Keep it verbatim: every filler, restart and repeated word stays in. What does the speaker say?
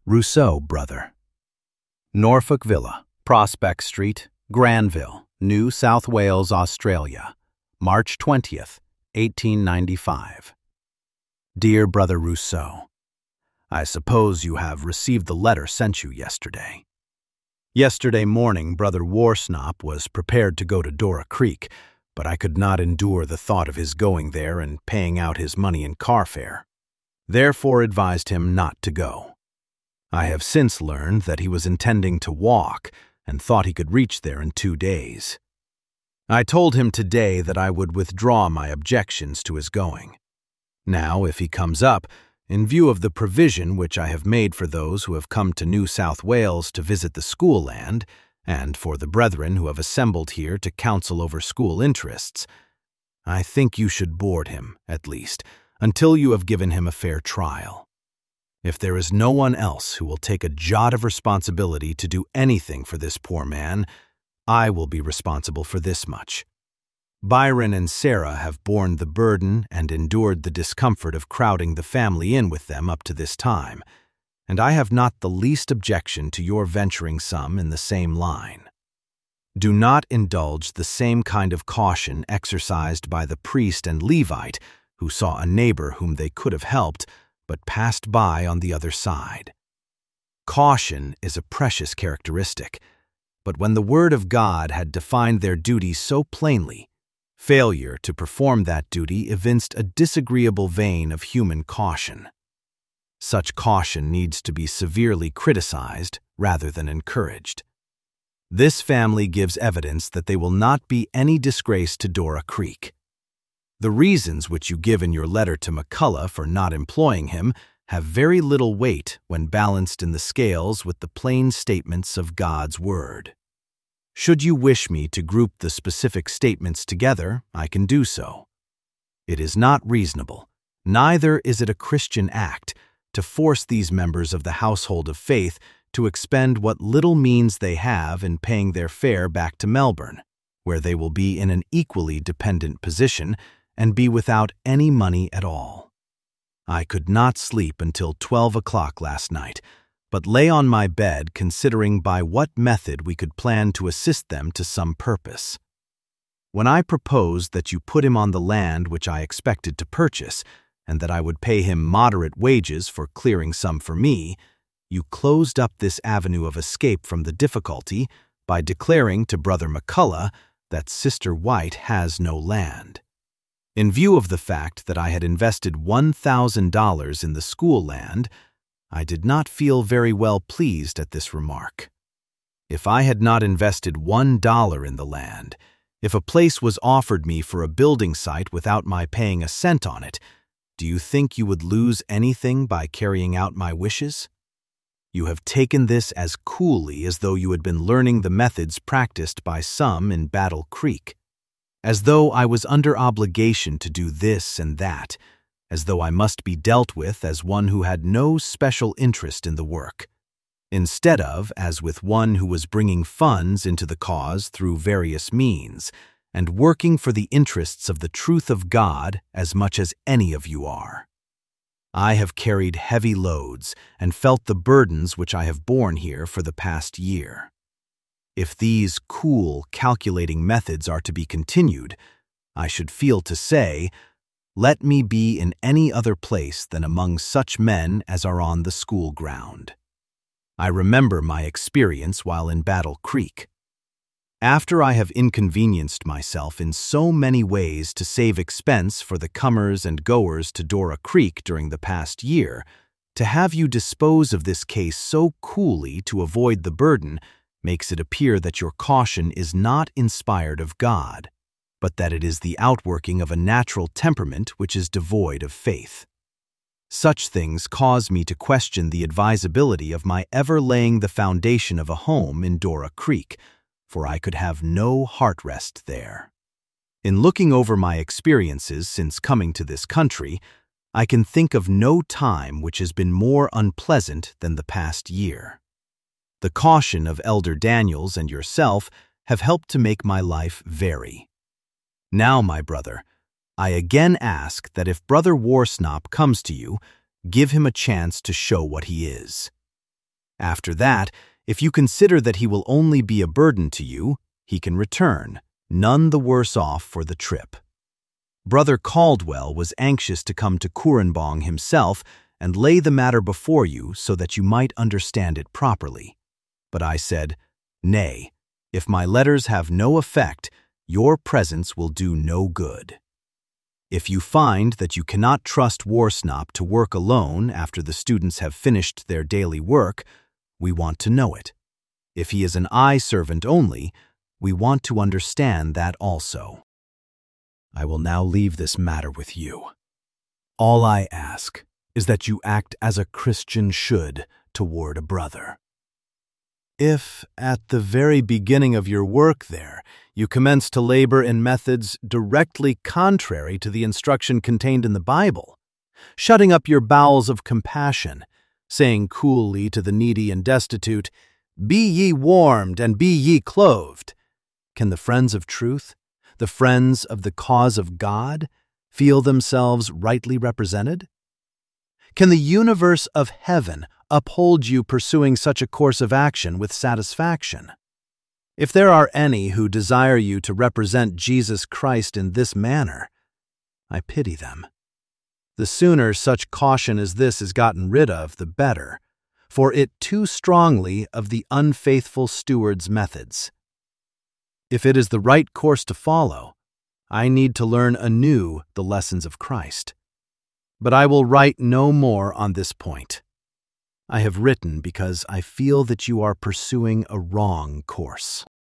Rousseau, brother. Norfolk Villa, Prospect Street, Granville, New South Wales, Australia, March twentieth, eighteen ninety-five. Dear Brother Rousseau, I suppose you have received the letter sent you yesterday. Yesterday morning, Brother Warsnop was prepared to go to Dora Creek, but I could not endure the thought of his going there and paying out his money in car fare. Therefore advised him not to go. I have since learned that he was intending to walk and thought he could reach there in two days. I told him today that I would withdraw my objections to his going. Now, if he comes up, in view of the provision which I have made for those who have come to New South Wales to visit the school land, and for the brethren who have assembled here to counsel over school interests, I think you should board him, at least, until you have given him a fair trial. If there is no one else who will take a jot of responsibility to do anything for this poor man, I will be responsible for this much. Byron and Sarah have borne the burden and endured the discomfort of crowding the family in with them up to this time, and I have not the least objection to your venturing some in the same line. Do not indulge the same kind of caution exercised by the priest and Levite who saw a neighbor whom they could have helped, but passed by on the other side. Caution is a precious characteristic, but when the Word of God had defined their duty so plainly, failure to perform that duty evinced a disagreeable vein of human caution. Such caution needs to be severely criticized rather than encouraged. This family gives evidence that they will not be any disgrace to Dora Creek. The reasons which you give in your letter to McCullough for not employing him have very little weight when balanced in the scales with the plain statements of God's Word. Should you wish me to group the specific statements together, I can do so. It is not reasonable, neither is it a Christian act, to force these members of the household of faith to expend what little means they have in paying their fare back to Melbourne, where they will be in an equally dependent position and be without any money at all. I could not sleep until twelve o'clock last night, but lay on my bed considering by what method we could plan to assist them to some purpose. When I proposed that you put him on the land which I expected to purchase, and that I would pay him moderate wages for clearing some for me, you closed up this avenue of escape from the difficulty by declaring to Brother McCullough that Sister White has no land. In view of the fact that I had invested one thousand dollars in the school land, I did not feel very well pleased at this remark. If I had not invested one dollar in the land, if a place was offered me for a building site without my paying a cent on it, do you think you would lose anything by carrying out my wishes? You have taken this as coolly as though you had been learning the methods practiced by some in Battle Creek, as though I was under obligation to do this and that, as though I must be dealt with as one who had no special interest in the work, instead of as with one who was bringing funds into the cause through various means, and working for the interests of the truth of God as much as any of you are. I have carried heavy loads and felt the burdens which I have borne here for the past year. If these cool, calculating methods are to be continued, I should feel to say, let me be in any other place than among such men as are on the school ground. I remember my experience while in Battle Creek. After I have inconvenienced myself in so many ways to save expense for the comers and goers to Dora Creek during the past year, to have you dispose of this case so coolly to avoid the burden makes it appear that your caution is not inspired of God, but that it is the outworking of a natural temperament which is devoid of faith. Such things cause me to question the advisability of my ever laying the foundation of a home in Dora Creek, for I could have no heart rest there. In looking over my experiences since coming to this country, I can think of no time which has been more unpleasant than the past year. The caution of Elder Daniels and yourself have helped to make my life vary. Now, my brother, I again ask that if Brother Warsnop comes to you, give him a chance to show what he is. After that, if you consider that he will only be a burden to you, he can return, none the worse off for the trip. Brother Caldwell was anxious to come to Koorunbong himself and lay the matter before you so that you might understand it properly. But I said, "Nay, if my letters have no effect, your presence will do no good. If you find that you cannot trust Warsnop to work alone after the students have finished their daily work, we want to know it. If he is an eye servant only, we want to understand that also. I will now leave this matter with you. All I ask is that you act as a Christian should toward a brother. If, at the very beginning of your work there, you commence to labor in methods directly contrary to the instruction contained in the Bible, shutting up your bowels of compassion, saying coolly to the needy and destitute, 'Be ye warmed and be ye clothed,' can the friends of truth, the friends of the cause of God, feel themselves rightly represented? Can the universe of heaven uphold you pursuing such a course of action with satisfaction? If there are any who desire you to represent Jesus Christ in this manner, I pity them. The sooner such caution as this is gotten rid of, the better, for it too strongly of the unfaithful steward's methods. If it is the right course to follow, I need to learn anew the lessons of Christ. But I will write no more on this point. I have written because I feel that you are pursuing a wrong course.